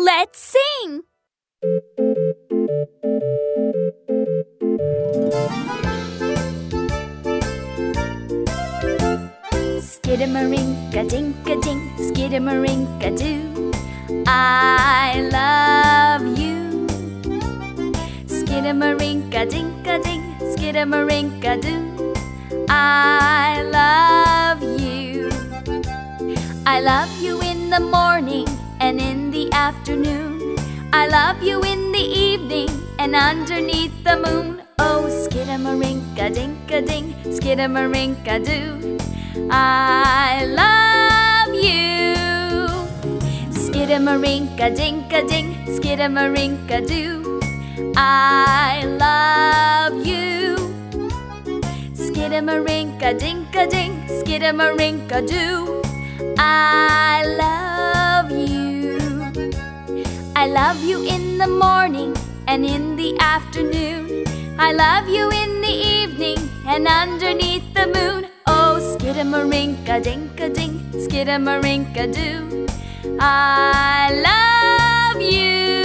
Let's sing! Skidamarinka-dinka-ding, skidamarinka-doo, I love you. Skidamarinka-dinka-ding, skidamarinka-doo, I love you. I love you in the morning and in the afternoon. I love you in the evening and underneath the moon. Oh, skidamarinka-dinka-ding, skidamarinka-doo, I love you. Skidamarinka-dinka-ding, skidamarinka-doo, I love you. Skidamarinka-dinka-ding, skidamarinka-doo, I love you. I love you in the morning and in the afternoon. I love you in the evening and underneath the moon. Oh, skidamarinka-dinka-ding, skidamarinka-doo, I love you.